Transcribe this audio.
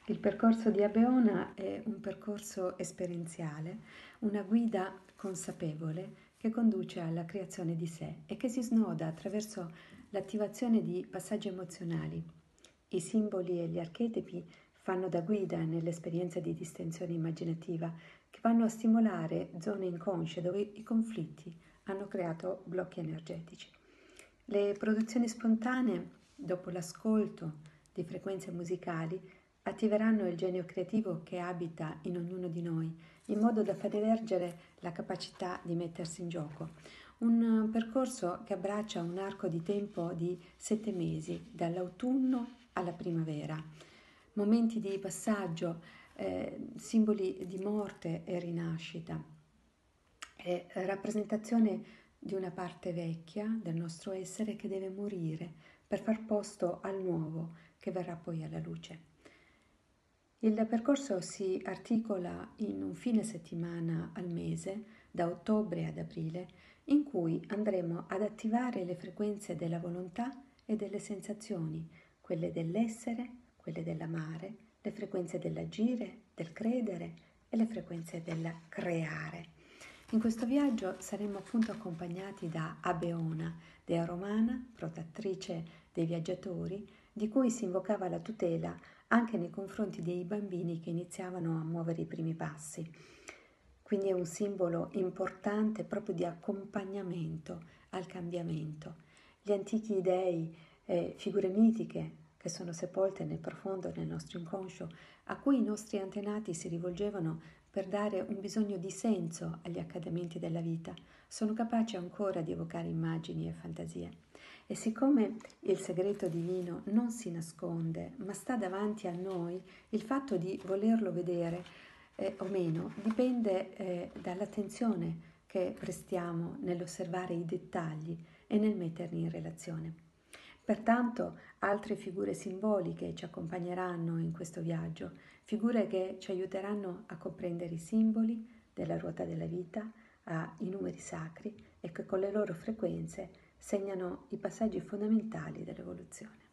Il percorso di Abeona è un percorso esperienziale, una guida consapevole che conduce alla creazione di sé e che si snoda attraverso l'attivazione di passaggi emozionali. I simboli e gli archetipi fanno da guida nell'esperienza di distensione immaginativa che vanno a stimolare zone inconsce dove i conflitti hanno creato blocchi energetici. Le produzioni spontanee, dopo l'ascolto di frequenze musicali, attiveranno il genio creativo che abita in ognuno di noi, in modo da far emergere la capacità di mettersi in gioco. Un percorso che abbraccia un arco di tempo di 7 mesi, dall'autunno alla primavera. Momenti di passaggio, simboli di morte e rinascita, e rappresentazione di una parte vecchia del nostro essere che deve morire per far posto al nuovo che verrà poi alla luce. Il percorso si articola in un fine settimana al mese, da ottobre ad aprile, in cui andremo ad attivare le frequenze della volontà e delle sensazioni, quelle dell'essere, quelle dell'amare, le frequenze dell'agire, del credere e le frequenze del creare. In questo viaggio saremo appunto accompagnati da Abeona, dea romana, protettrice dei viaggiatori, di cui si invocava la tutela anche nei confronti dei bambini che iniziavano a muovere i primi passi. Quindi è un simbolo importante proprio di accompagnamento al cambiamento. Gli antichi dei, figure mitiche che sono sepolte nel profondo del nostro inconscio, a cui i nostri antenati si rivolgevano per dare un bisogno di senso agli accadimenti della vita, sono capaci ancora di evocare immagini e fantasie. E siccome il segreto divino non si nasconde, ma sta davanti a noi, il fatto di volerlo vedere o meno dipende dall'attenzione che prestiamo nell'osservare i dettagli e nel metterli in relazione. Pertanto altre figure simboliche ci accompagneranno in questo viaggio, figure che ci aiuteranno a comprendere i simboli della ruota della vita, i numeri sacri e che con le loro frequenze segnano i passaggi fondamentali dell'evoluzione.